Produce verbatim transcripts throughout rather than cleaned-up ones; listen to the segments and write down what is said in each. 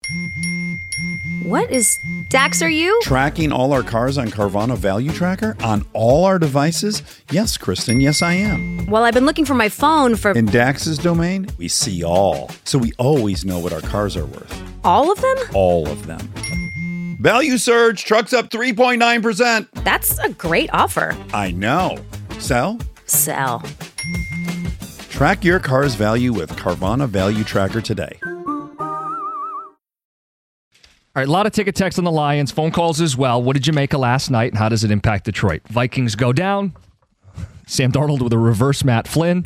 What is... Dax, are you? Tracking all our cars on Carvana Value Tracker on all our devices? Yes, Kristen, yes I am. Well, I've been looking for my phone for... In Dax's domain, we see all. So we always know what our cars are worth. All of them? All of them. Value surge, trucks up three point nine percent. That's a great offer. I know. Sell? Sell. Track your car's value with Carvana Value Tracker today. All right, a lot of ticket text on the Lions, phone calls as well. What did you make of last night, and how does it impact Detroit? Vikings go down. Sam Darnold with a reverse Matt Flynn.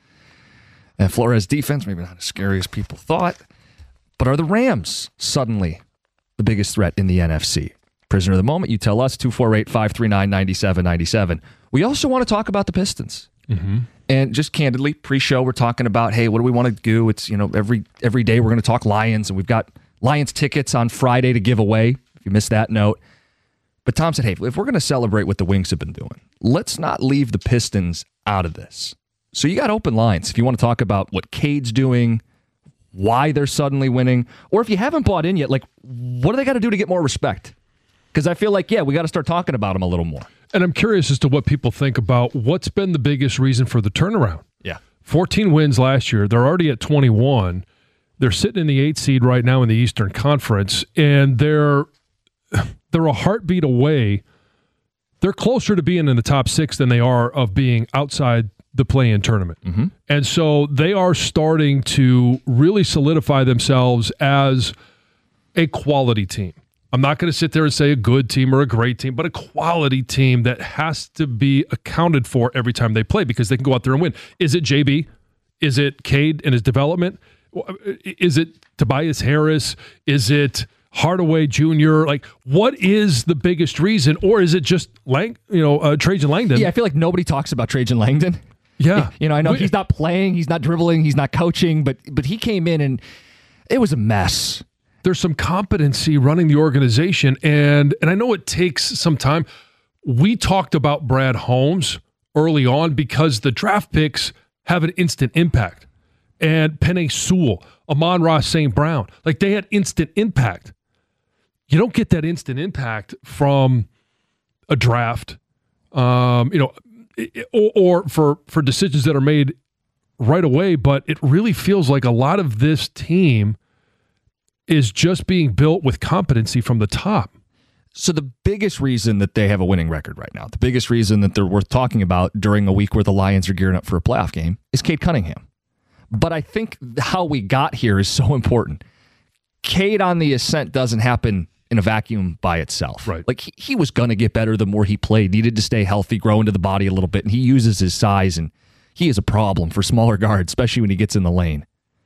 And Flores defense, maybe not as scary as people thought. But are the Rams suddenly the biggest threat in the N F C? Prisoner of the moment, you tell us, two four eight, five three nine, nine seven nine seven. We also want to talk about the Pistons. Mm-hmm. And just candidly, pre-show, we're talking about, hey, what do we want to do? It's, you know, every every day we're going to talk Lions, and we've got Lions tickets on Friday to give away, if you missed that note. But Tom said, hey, if we're going to celebrate what the Wings have been doing, let's not leave the Pistons out of this. So you got open lines if you want to talk about what Cade's doing, why they're suddenly winning, or if you haven't bought in yet, like, what do they got to do to get more respect? Because I feel like, yeah, we got to start talking about them a little more. And I'm curious as to what people think about what's been the biggest reason for the turnaround. Yeah. fourteen wins last year. They're already at twenty-one. They're sitting in the eighth seed right now in the Eastern Conference, and they're they're a heartbeat away. They're closer to being in the top six than they are of being outside the play-in tournament. Mm-hmm. And so they are starting to really solidify themselves as a quality team. I'm not going to sit there and say a good team or a great team, but a quality team that has to be accounted for every time they play because they can go out there and win. Is it J B? Is it Cade and his development? Is it Tobias Harris? Is it Hardaway Junior? Like, what is the biggest reason? Or is it just Lang, you know, uh, Trajan Langdon? Yeah, I feel like nobody talks about Trajan Langdon. Yeah. You know, I know we, he's not playing, he's not dribbling, he's not coaching, but but he came in and it was a mess. There's some competency running the organization, and and I know it takes some time. We talked about Brad Holmes early on because the draft picks have an instant impact. And Penei Sewell, Amon-Ra Saint Brown, like they had instant impact. You don't get that instant impact from a draft, um, you know, or, or for, for decisions that are made right away. But it really feels like a lot of this team is just being built with competency from the top. So the biggest reason that they have a winning record right now, the biggest reason that they're worth talking about during a week where the Lions are gearing up for a playoff game is Cade Cunningham. But I think how we got here is so important. Cade on the ascent doesn't happen in a vacuum by itself. Right. Like he, he was going to get better the more he played, needed to stay healthy, grow into the body a little bit, and he uses his size, and he is a problem for smaller guards, especially when he gets in the lane.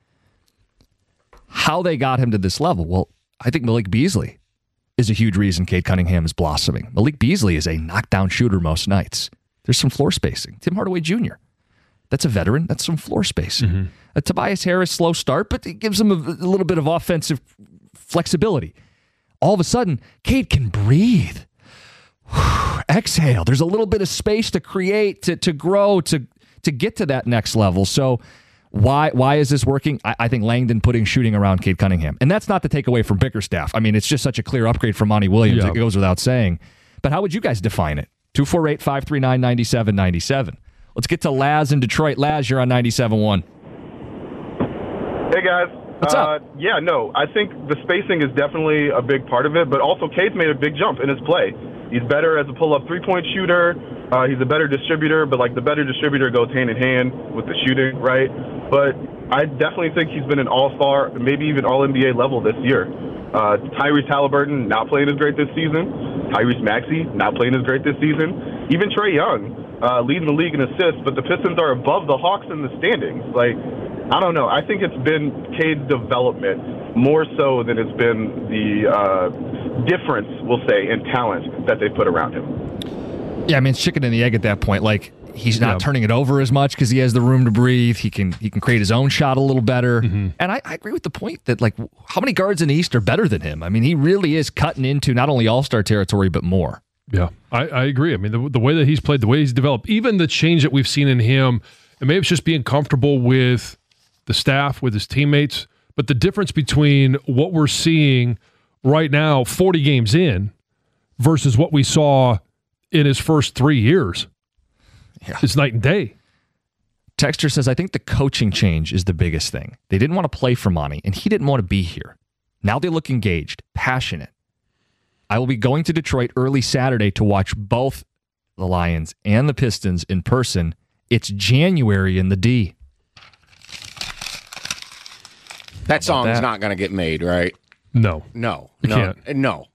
How they got him to this level? Well, I think Malik Beasley is a huge reason Cade Cunningham is blossoming. Malik Beasley is a knockdown shooter most nights. There's some floor spacing. Tim Hardaway Junior That's a veteran. That's some floor spacing. Mm-hmm. A Tobias Harris, slow start, but it gives him a, a little bit of offensive flexibility. All of a sudden, Cade can breathe. Exhale. There's a little bit of space to create, to to grow, to to get to that next level. So why why is this working? I, I think Langdon putting shooting around Cade Cunningham. And that's not to take away from Bickerstaff. I mean, it's just such a clear upgrade from Monty Williams. Yeah. It goes without saying. But how would you guys define it? two four eight, five three nine, nine seven nine seven. Let's get to Laz in Detroit. Laz, you're on ninety-seven point one. Hey, guys. What's uh, up? Yeah, no, I think the spacing is definitely a big part of it, but also Cade's made a big jump in his play. He's better as a pull-up three-point shooter. Uh, he's a better distributor, but, like, the better distributor goes hand-in-hand with the shooting, right? But I definitely think he's been an all-star, maybe even all N B A level this year. Uh, Tyrese Halliburton not playing as great this season. Tyrese Maxey not playing as great this season. Even Trae Young uh, leading the league in assists, but the Pistons are above the Hawks in the standings. Like, I don't know. I think it's been Cade's development more so than it's been the uh, difference, we'll say, in talent that they put around him. Yeah, I mean, it's chicken and the egg at that point. Like, he's not yeah. turning it over as much because he has the room to breathe. He can he can create his own shot a little better. Mm-hmm. And I, I agree with the point that, like, how many guards in the East are better than him? I mean, he really is cutting into not only all-star territory, but more. Yeah, I, I agree. I mean, the, the way that he's played, the way he's developed, even the change that we've seen in him, and maybe it's just being comfortable with the staff, with his teammates, But the difference between what we're seeing right now, forty games in, versus what we saw in his first three years, yeah. is night and day. Texter says, I think the coaching change is the biggest thing. They didn't want to play for Monty, and he didn't want to be here. Now they look engaged, passionate. I will be going to Detroit early Saturday to watch both the Lions and the Pistons in person. It's January in the D. That song's that? not going to get made, right? No. No. It no. can't. No.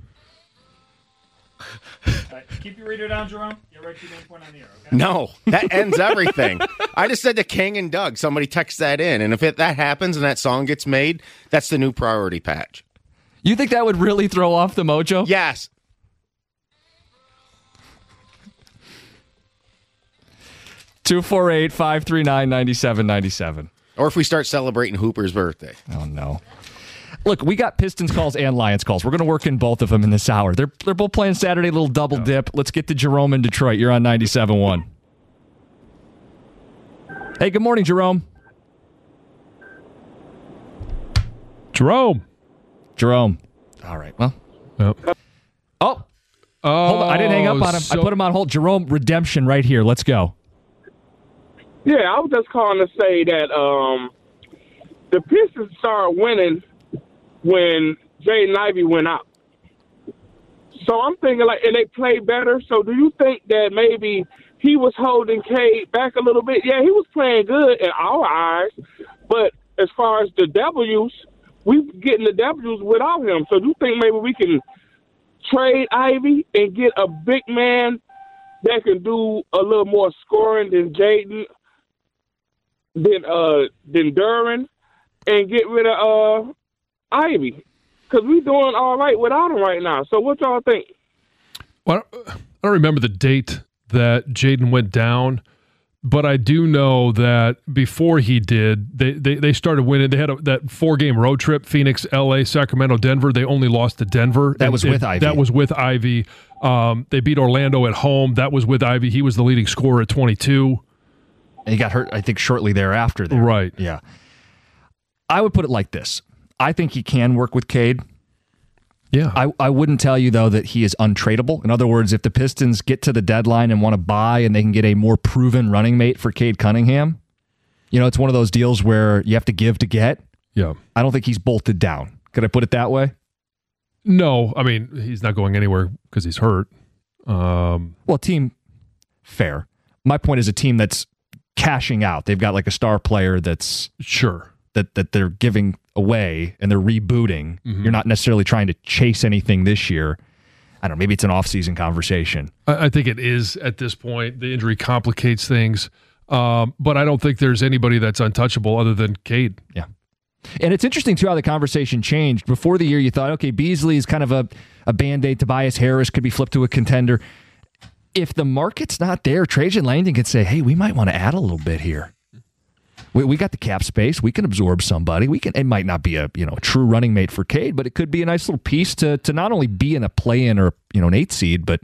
Right, keep your reader down, Jerome. You're right to your main point on the air, okay? No. That ends everything. I just said to King and Doug, somebody text that in. And if it, that happens and that song gets made, that's the new priority patch. You think that would really throw off the mojo? Yes. two four eight, five three nine, nine seven nine seven. Or if we start celebrating Hooper's birthday. Oh, no. Look, we got Pistons calls and Lions calls. We're going to work in both of them in this hour. They're they're both playing Saturday, little double dip. Let's get to Jerome in Detroit. You're on ninety-seven point one. Hey, good morning, Jerome. Jerome. Jerome. All right, well. Yep. Oh. Hold on. I didn't hang up on him. so- I put him on hold. Jerome, redemption right here. Let's go. Yeah, I was just calling to say that um, the Pistons started winning when Jaden Ivey went out. So I'm thinking, like, and they played better. So do you think that maybe he was holding Cade back a little bit? Yeah, he was playing good in our eyes. But as far as the W's, we're getting the W's without him. So do you think maybe we can trade Ivey and get a big man that can do a little more scoring than Jaden, than uh than Duren, and get rid of uh Ivy, because we're doing all right without him right now. So what y'all think? Well, I don't remember the date that Jaden went down, but I do know that before he did, they they, they started winning. They had a, that four-game road trip, Phoenix, L A, Sacramento, Denver. They only lost to Denver. That and, was with and Ivy. That was with Ivy. Um, they beat Orlando at home. That was with Ivy. He was the leading scorer at twenty-two. And he got hurt, I think, shortly thereafter. There. Right. Yeah. I would put it like this. I think he can work with Cade. Yeah. I, I wouldn't tell you, though, that he is untradeable. In other words, if the Pistons get to the deadline and want to buy and they can get a more proven running mate for Cade Cunningham, you know, it's one of those deals where you have to give to get. Yeah. I don't think he's bolted down. Could I put it that way? No. I mean, he's not going anywhere because he's hurt. Um, Well, team, fair. My point is a team that's cashing out. They've got like a star player that's sure. that that they're giving away and they're rebooting. Mm-hmm. You're not necessarily trying to chase anything this year. I don't know. Maybe it's an off-season conversation. I, I think it is at this point. The injury complicates things. Um, but I don't think there's anybody that's untouchable other than Cade. Yeah. And it's interesting, too, how the conversation changed. Before the year, you thought, okay, Beasley is kind of a, a Band-Aid. Tobias Harris could be flipped to a contender. If the market's not there, Trajan Langdon could say, hey, we might want to add a little bit here. We, we got the cap space. We can absorb somebody. We can. It might not be a you know a true running mate for Cade, but it could be a nice little piece to to not only be in a play-in or you know an eight seed, but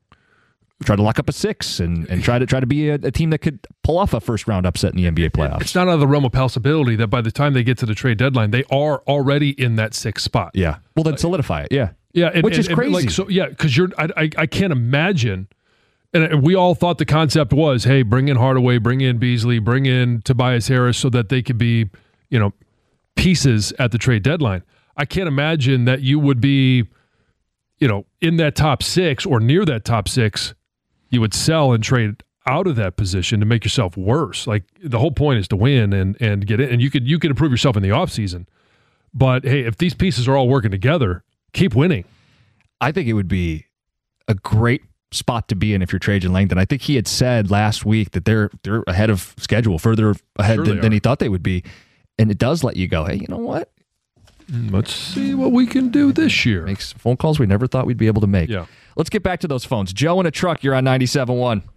try to lock up a six and, and try to try to be a, a team that could pull off a first-round upset in the N B A playoffs. It's not out of the realm of possibility that by the time they get to the trade deadline, they are already in that sixth spot. Yeah. Well, then solidify it. Yeah. Yeah, and, which and, is and, crazy. like, so yeah, because you're, I, I, I can't imagine. And we all thought the concept was, hey, bring in Hardaway, bring in Beasley, bring in Tobias Harris so that they could be, you know, pieces at the trade deadline. I can't imagine that you would be, you know, in that top six or near that top six, you would sell and trade out of that position to make yourself worse. Like the whole point is to win and and get in. And you could you could improve yourself in the offseason. But hey, if these pieces are all working together, keep winning. I think it would be a great spot to be in if you're Trajan Langdon. I think he had said last week that they're they're ahead of schedule, further ahead Sure than, they than are. he thought they would be. And it does let you go, hey, you know what? Let's see what we can do this year. Makes phone calls we never thought we'd be able to make. Yeah. Let's get back to those phones. Joe in a truck, you're on ninety-seven point one.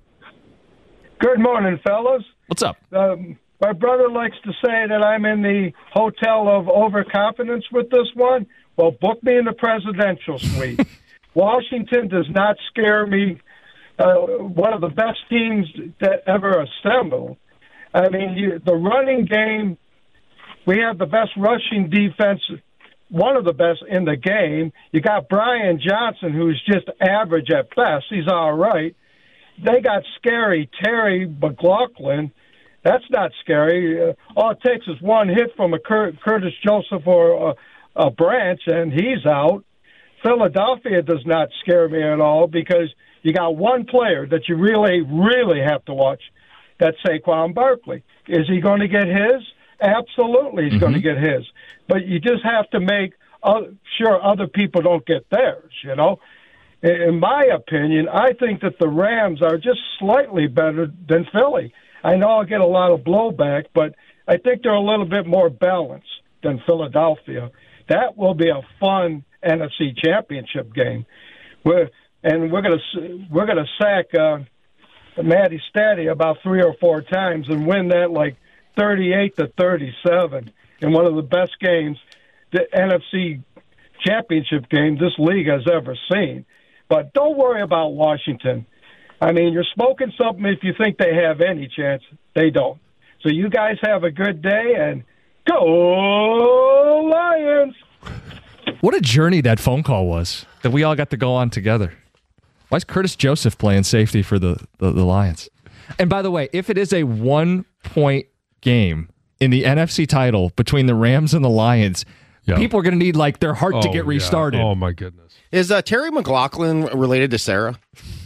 Good morning, fellas. What's up? Um, my brother likes to say that I'm in the hotel of overconfidence with this one. Well, book me in the presidential suite. Washington does not scare me. Uh, one of the best teams that ever assembled. I mean, you, the running game We have the best rushing defense, one of the best in the game. You got Brian Johnson, who's just average at best. He's all right. They got scary Terry McLaughlin. That's not scary. Uh, all it takes is one hit from a Cur- Curtis Joseph or a, a Branch, and he's out. Philadelphia does not scare me at all because you got one player that you really, really have to watch. That's Saquon Barkley. Is he going to get his? Absolutely, he's mm-hmm. going to get his. But you just have to make other, sure other people don't get theirs, you know. In my opinion, I think that the Rams are just slightly better than Philly. I know I'll get a lot of blowback, but I think they're a little bit more balanced than Philadelphia. That will be a fun N F C Championship game. We're, and we're going to we're going to sack uh, Matty Statty about three or four times and win that like thirty-eight to thirty-seven in one of the best games, the N F C Championship game this league has ever seen. But don't worry about Washington. I mean, you're smoking something if you think they have any chance. They don't. So you guys have a good day, and go Lions! What a journey that phone call was that we all got to go on together. Why is Curtis Joseph playing safety for the, the, the Lions? And by the way, if it is a one-point game in the N F C title between the Rams and the Lions, yep. people are going to need like their heart oh, to get restarted. Yeah. Oh, my goodness. Is uh, Terry McLaughlin related to Sarah?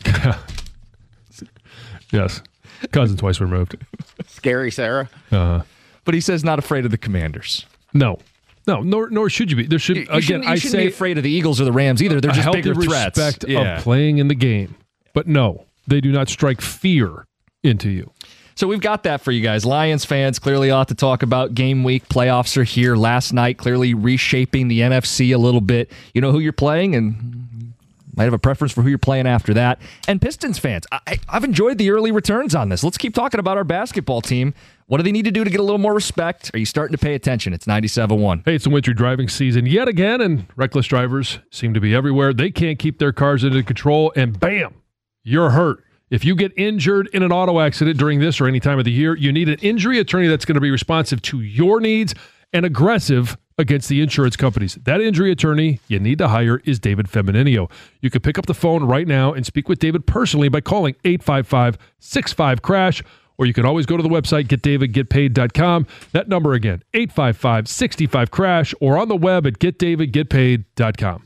Yes. Cousin twice removed. Scary Sarah? Uh-huh. But he says not afraid of the Commanders. No. No, nor nor should you be. There should you, you again. shouldn't, you I shouldn't say be afraid of the Eagles or the Rams either. They're just bigger threats. Respect yeah. of playing in the game, but no, they do not strike fear into you. So we've got that for you guys. Lions fans clearly ought to talk about game week. Playoffs are here. Last night, clearly reshaping the N F C a little bit. You know who you're playing, and might have a preference for who you're playing after that. And Pistons fans, I, I've enjoyed the early returns on this. Let's keep talking about our basketball team. What do they need to do to get a little more respect? Are you starting to pay attention? It's ninety-seven point one. Hey, it's the winter driving season yet again, and reckless drivers seem to be everywhere. They can't keep their cars under control, and bam, you're hurt. If you get injured in an auto accident during this or any time of the year, you need an injury attorney that's going to be responsive to your needs and aggressive against the insurance companies. That injury attorney you need to hire is David Femininio. You can pick up the phone right now and speak with David personally by calling eight five five, six five, crash, or you can always go to the website, get david get paid dot com. That number again, eight five five, six five, crash, or on the web at get david get paid dot com.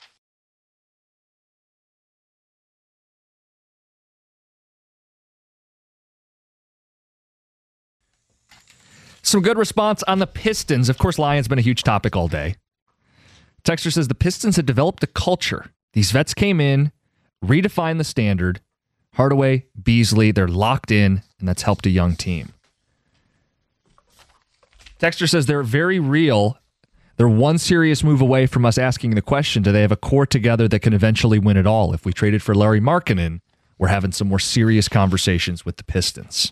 Some good response on the Pistons. Of course, Lions been a huge topic all day. Texter says the Pistons had developed a culture. These vets came in, redefined the standard. Hardaway, Beasley, they're locked in, and that's helped a young team. Texter says they're very real. They're one serious move away from us asking the question, do they have a core together that can eventually win it all? If we traded for Larry Markkinen, we're having some more serious conversations with the Pistons.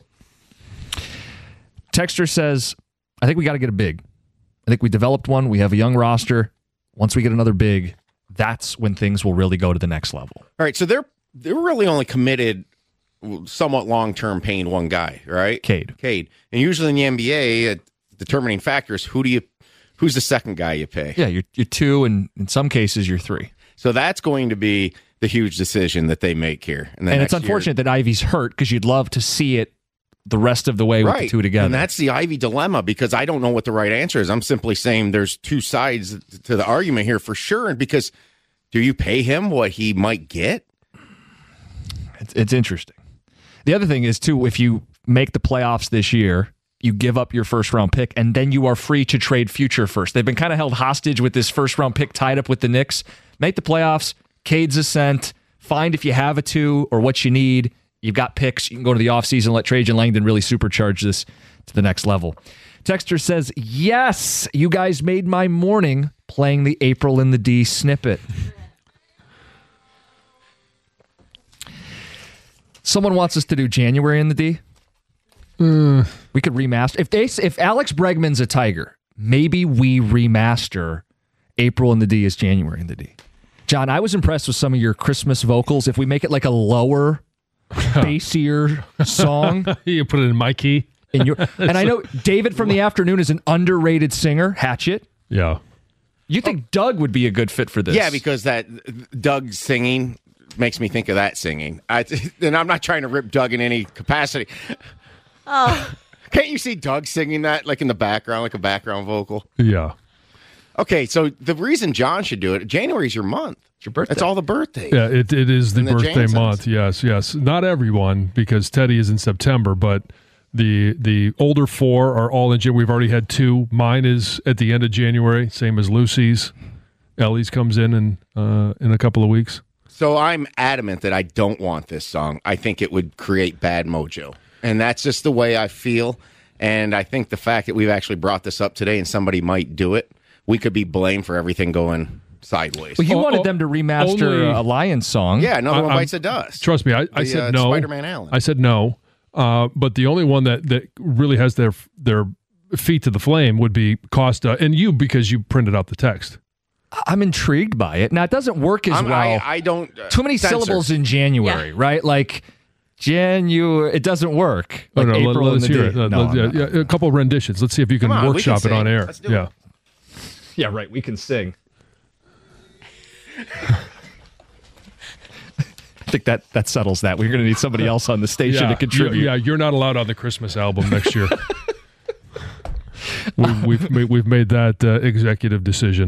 Texter says, I think we got to get a big. I think we developed one. We have a young roster. Once we get another big, that's when things will really go to the next level. All right, so they're they're really only committed somewhat long-term paying one guy, right? Cade. Cade. And usually in the N B A, a determining factor is who do you, who's the second guy you pay? Yeah, you're, you're two, and in some cases, you're three. So that's going to be the huge decision that they make here. And it's unfortunate year. that Ivy's hurt because you'd love to see it the rest of the way with right. the two together. And that's the Ivy dilemma because I don't know what the right answer is. I'm simply saying there's two sides to the argument here for sure. And because do you pay him what he might get? It's, it's interesting. The other thing is, too, if you make the playoffs this year, you give up your first-round pick, and then you are free to trade future first. They've been kind of held hostage with this first-round pick tied up with the Knicks. Make the playoffs, Cade's ascent, find if you have a two or what you need. You've got picks. You can go to the offseason, let Trajan Langdon really supercharge this to the next level. Texter says, yes, you guys made my morning playing the April in the D snippet. Someone wants us to do January in the D. Mm. We could remaster. If they, if Alex Bregman's a Tiger, maybe we remaster April in the D as January in the D. John, I was impressed with some of your Christmas vocals. If we make it like a lower, bassier song. You put it in my key. in your, and I know David from the afternoon is an underrated singer, Hatchet. Yeah. You think Doug would be a good fit for this? Yeah, because that Doug singing makes me think of that singing. I, and I'm not trying to rip Doug in any capacity. Oh. Can't you see Doug singing that like in the background, like a background vocal? Yeah. Okay, so the reason John should do it, January's your month. It's your birthday. It's all the birthdays. Yeah, it, it is the And the birthday Jansons. month. Yes, yes. Not everyone, because Teddy is in September, but the the older four are all in January. We've already had two. Mine is at the end of January, same as Lucy's. Ellie's comes in in, uh, in a couple of weeks. So I'm adamant that I don't want this song. I think it would create bad mojo. And that's just the way I feel. And I think the fact that we've actually brought this up today and somebody might do it, we could be blamed for everything going sideways. Well, you Oh, wanted oh, them to remaster only- a Lions song. Yeah, another I- one I'm- bites the dust. Trust me, I, I The, said uh, no. Spider-Man Allen. I said no. Uh, but the only one that, that really has their their feet to the flame would be Costa and you, because you printed out the text. I'm intrigued by it. Now, it doesn't work as I'm- well. I, I don't. Uh, Too many censor. syllables in January, Yeah. right? Like, Janu, it doesn't work. Like oh, no, April let, and us the hear day. it. Uh, No, let- I'm yeah, not. yeah, a couple of renditions. Let's see if you can Come on, we workshop can it on sing. air. Let's do yeah. it. Yeah, right. We can sing. I think that, that settles that. We're going to need somebody else on the station Yeah, to contribute. you- yeah, you're not allowed on the Christmas album next year. we, we've ma- we've made that uh, executive decision.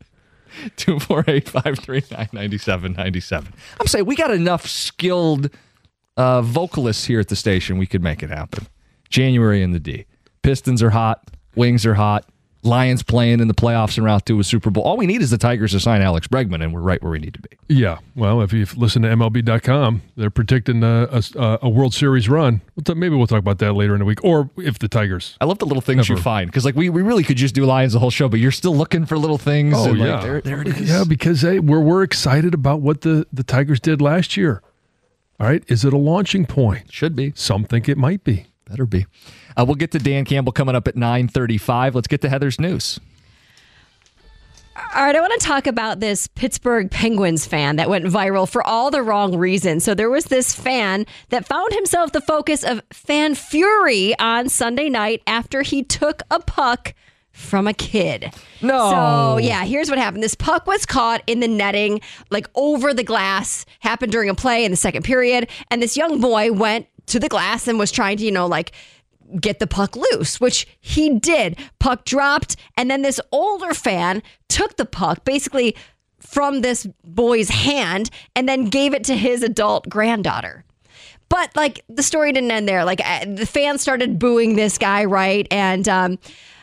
two four eight, five three nine, nine seven nine seven. I'm saying we got enough skilled uh, vocalists here at the station. We could make it happen. January in the D. Pistons are hot. Wings are hot. Lions playing in the playoffs and route to a Super Bowl. All we need is the Tigers to sign Alex Bregman, and we're right where we need to be. Yeah, well, if you've listened to M L B dot com, they're predicting a, a, a World Series run. We'll t- maybe we'll talk about that later in the week, or if the Tigers. I love the little things you Never. find, because like we, we really could just do Lions the whole show, but you're still looking for little things. Oh and, like, yeah, there, there it is. Yeah, because hey, we're we're excited about what the the Tigers did last year. All right, is it a launching point? Should be. Some think it might be. Better be. Uh, we'll get to Dan Campbell coming up at nine thirty-five. Let's get to Heather's news. All right, I want to talk about this Pittsburgh Penguins fan that went viral for all the wrong reasons. So there was this fan that found himself the focus of fan fury on Sunday night after he took a puck from a kid. No. So, yeah, here's what happened. This puck was caught in the netting, like over the glass, happened during a play in the second period. And this young boy went to the glass and was trying to, you know, like, get the puck loose, which he did. Puck dropped, and then this older fan took the puck basically from this boy's hand and then gave it to his adult granddaughter. But like the story didn't end there. Like uh, the fans started booing this guy, right? And um,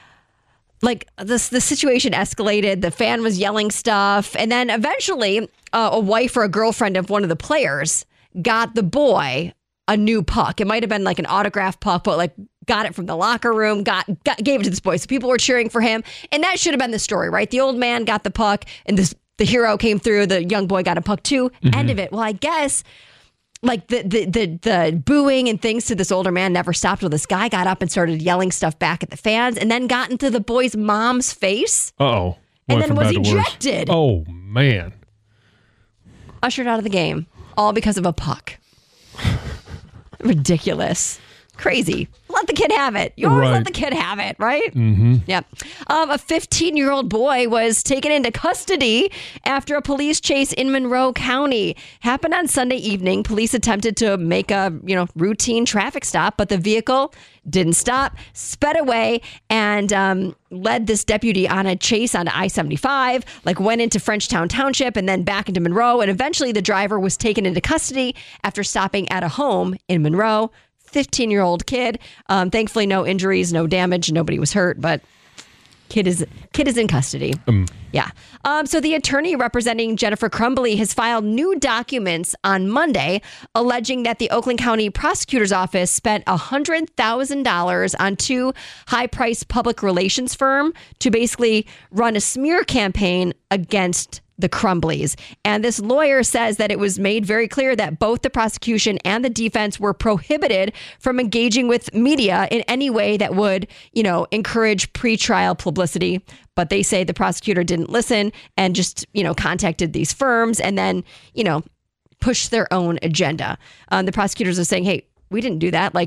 like this, the situation escalated. The fan was yelling stuff, and then eventually, uh, a wife or a girlfriend of one of the players got the boy a new puck. It might have been like an autograph puck, but like got it from the locker room, got, got gave it to this boy. So people were cheering for him. And that should have been the story, right? The old man got the puck and this the hero came through. The young boy got a puck too. Mm-hmm. End of it. Well, I guess like the, the the the booing and things to this older man never stopped. Well, this guy got up and started yelling stuff back at the fans and then got into the boy's mom's face. Uh-oh. And Went then from was bad to worse. ejected. Oh, man. Ushered out of the game. All because of a puck. Ridiculous. Crazy. Let the kid have it. You always Right. let the kid have it, right? Mm-hmm. Yep. Um, a fifteen-year-old boy was taken into custody after a police chase in Monroe County. Happened on Sunday evening. Police attempted to make a you know routine traffic stop, but the vehicle didn't stop, sped away, and um, led this deputy on a chase on I seventy-five, like went into Frenchtown Township and then back into Monroe. And eventually the driver was taken into custody after stopping at a home in Monroe. fifteen-year-old kid. Um, thankfully, no injuries, no damage. Nobody was hurt, but kid is kid is in custody. Um. Yeah. Um, so the attorney representing Jennifer Crumbly has filed new documents on Monday alleging that the Oakland County Prosecutor's Office spent one hundred thousand dollars on two high-priced public relations firm to basically run a smear campaign against the Crumblies. And this lawyer says that it was made very clear that both the prosecution and the defense were prohibited from engaging with media in any way that would, you know, encourage pretrial publicity. But they say the prosecutor didn't listen and just, you know, contacted these firms and then, you know, pushed their own agenda. Um, the prosecutors are saying, hey, we didn't do that. Like,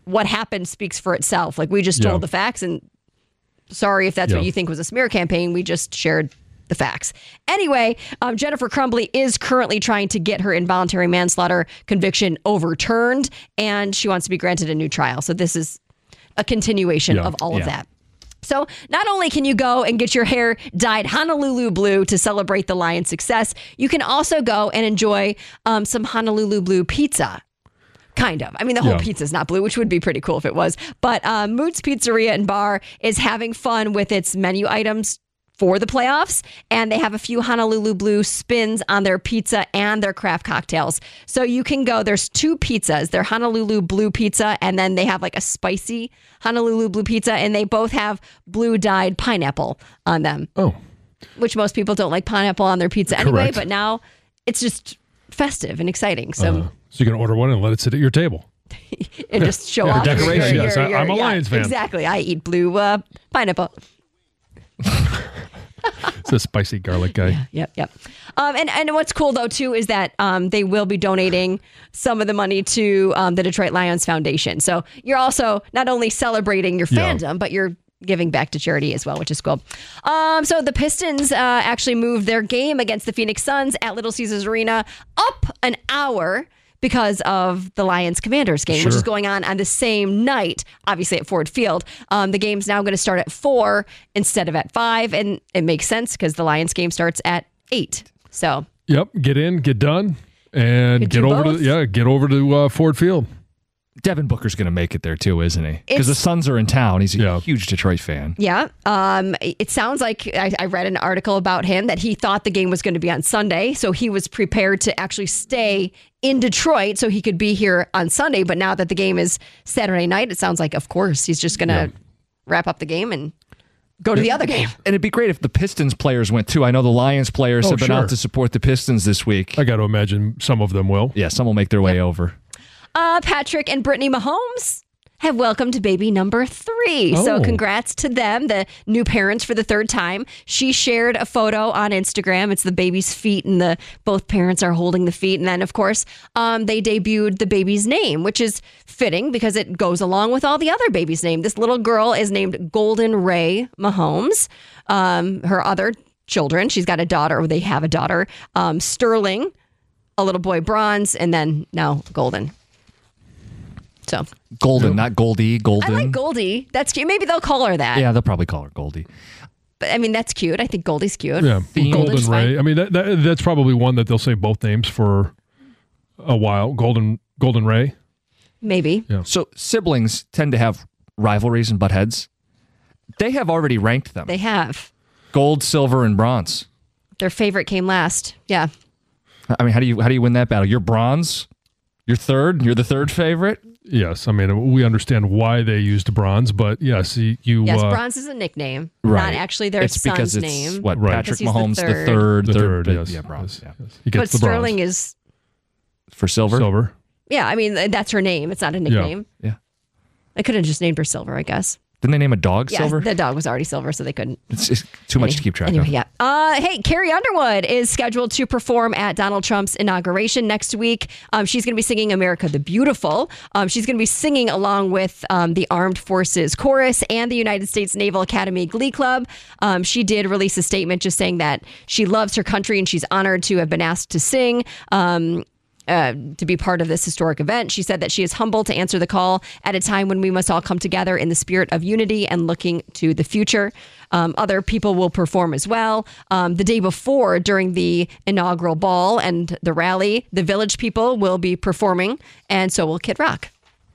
what happened speaks for itself. Like we just Yeah. told the facts, and sorry if that's Yeah. what you think was a smear campaign. We just shared the facts. Anyway, um, Jennifer Crumbly is currently trying to get her involuntary manslaughter conviction overturned, and she wants to be granted a new trial. So this is a continuation Yeah. of all Yeah. of that. So not only can you go and get your hair dyed Honolulu blue to celebrate the Lions' success, you can also go and enjoy um, some Honolulu blue pizza. Kind of. I mean, the whole Yeah. pizza is not blue, which would be pretty cool if it was. But uh, Moots Pizzeria and Bar is having fun with its menu items for the playoffs, and they have a few Honolulu blue spins on their pizza and their craft cocktails. So you can go, there's two pizzas. They're Honolulu blue pizza, and then they have like a spicy Honolulu blue pizza, and they both have blue dyed pineapple on them, Oh, which most people don't like pineapple on their pizza anyway, Correct. but now it's just festive and exciting. So uh, so you can order one and let it sit at your table. and just show Yeah, off decoration. your- Yes, your- I- I'm a your- yeah, Lions fan. Exactly. I eat blue uh, pineapple. It's a spicy garlic guy. Yep, yep. Um, and, and what's cool, though, too, is that um, they will be donating some of the money to um, the Detroit Lions Foundation. So you're also not only celebrating your Yeah. fandom, but you're giving back to charity as well, which is cool. Um, so the Pistons uh, actually moved their game against the Phoenix Suns at Little Caesars Arena up an hour because of the Lions Commanders game, which Sure. is going on on the same night, obviously at Ford Field. Um, the game's now going to start at four instead of at five, and it makes sense because the Lions game starts at eight. So Yep, get in, get done, and Could get do over both. to yeah, get over to uh, Ford Field. Devin Booker's going to make it there too, isn't he? Because the It's- Suns are in town. He's a Yeah. huge Detroit fan. yeah, um, it sounds like I, I read an article about him that he thought the game was going to be on Sunday, so he was prepared to actually stay in Detroit so he could be here on Sunday. But now that the game is Saturday night, it sounds like, of course, he's just going to Yeah. wrap up the game and go to the other game. And it'd be great if the Pistons players went too. I know the Lions players Oh, have been sure. out to support the Pistons this week. I got to imagine some of them will. Yeah, some will make their way over. Uh, Patrick and Brittany Mahomes have welcomed baby number three. So Oh. congrats to them, the new parents for the third time. She shared a photo on Instagram. It's the baby's feet, and the both parents are holding the feet. And then, of course, um, they debuted the baby's name, which is fitting because it goes along with all the other babies' name. This little girl is named Golden Ray Mahomes. Um, her other children, she's got a daughter, or they have a daughter, um, Sterling, a little boy Bronze, and then now Golden. So Golden, not Goldie. I Golden. like Goldie. That's cute. Maybe they'll call her that. Yeah, they'll probably call her Goldie. But I mean, that's cute. I think Goldie's cute. Yeah, Golden's Golden fine. Ray. I mean, that, that that's probably one that they'll say both names for a while. Golden Golden Ray. Maybe. Yeah. So siblings tend to have rivalries and butt heads. They have already ranked them. They have. Gold, silver, and bronze. Their favorite came last. Yeah. I mean, how do you how do you win that battle? You're bronze. You're third. You're the third favorite. Yes, I mean we understand why they used bronze, but yes, you. you Yes, uh, Bronze is a nickname, Right. not actually their it's son's because it's name. what Right. Patrick Because he's the Mahomes, the third. third, the third, but- yes, yeah, bronze. yes, Yeah. yes. He gets But the Sterling bronze. is, For silver. Silver. yeah, I mean, that's her name. It's not a nickname. Yeah. I could have just named her Silver, I guess. Didn't they name a dog Yeah, silver? the dog was already Silver, so they couldn't. It's, it's too much to keep track Anyway, of. yeah. Uh, hey, Carrie Underwood is scheduled to perform at Donald Trump's inauguration next week. Um, she's going to be singing America the Beautiful. Um, she's going to be singing along with um, the Armed Forces Chorus and the United States Naval Academy Glee Club. Um, she did release a statement just saying that she loves her country and she's honored to have been asked to sing. Um, Uh, to be part of this historic event. She said that she is humbled to answer the call at a time when we must all come together in the spirit of unity and looking to the future. Um, other people will perform as well. Um, the day before, during the inaugural ball and the rally, the Village People will be performing, and so will Kid Rock.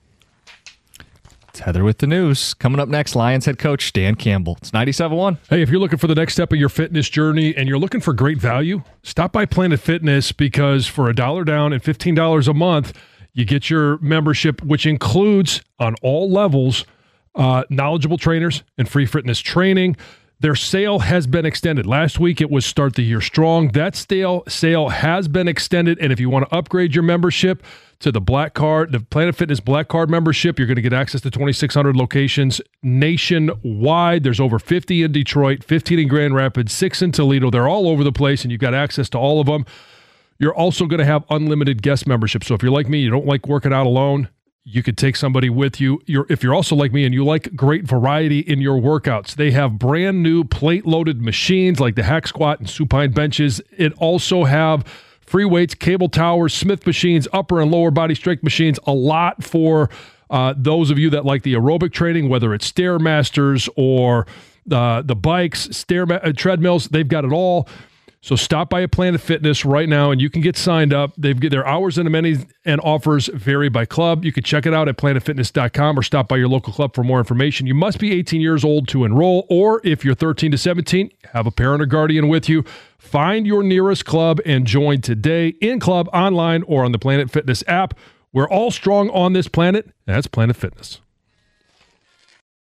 It's Heather with the news. Coming up next, Lions head coach Dan Campbell. It's ninety-seven point one. Hey, if you're looking for the next step of your fitness journey and you're looking for great value, stop by Planet Fitness, because for a dollar down and fifteen dollars a month, you get your membership, which includes on all levels, uh, knowledgeable trainers and free fitness training. Their sale has been extended. Last week, it was Start the Year Strong. That sale, sale has been extended. And if you want to upgrade your membership to the Black Card, the Planet Fitness Black Card membership, you're going to get access to twenty-six hundred locations nationwide. There's over fifty in Detroit, fifteen in Grand Rapids, six in Toledo. They're all over the place, and you've got access to all of them. You're also going to have unlimited guest membership. So if you're like me, you don't like working out alone, You could take somebody with you. You're, if you're also like me and you like great variety in your workouts, they have brand new plate-loaded machines like the hack squat and supine benches. It also have free weights, cable towers, Smith machines, upper and lower body strength machines, a lot for uh, those of you that like the aerobic training, whether it's Stairmasters or uh, the bikes, stair uh, treadmills, they've got it all. So stop by a Planet Fitness right now, and you can get signed up. They've their hours and amenities and offers vary by club. You can check it out at planet fitness dot com or stop by your local club for more information. You must be eighteen years old to enroll, or if you're thirteen to seventeen, have a parent or guardian with you. Find your nearest club and join today, in club, online, or on the Planet Fitness app. We're all strong on this planet. That's Planet Fitness.